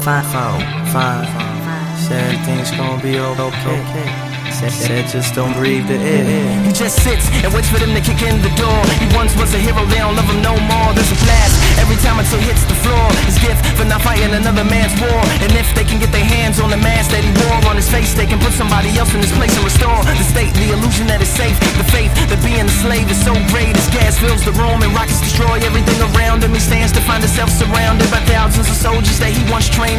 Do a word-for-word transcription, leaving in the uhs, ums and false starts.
Fine, fine, fine. Said everything's gonna be okay. Said, said just don't breathe the air. He just sits and waits for them to kick in the door. He once was a hero, they don't love him no more. There's a blast every time until he hits the floor. His gift for not fighting another man's war. And if they can get their hands on the mask that he wore on his face, they can put somebody else in his place and restore the state, the illusion that is safe, the faith that being a slave is so great. His gas fills the room and rockets destroy everything around him. He stands to find himself surrounded by thousands of soldiers that he once trained.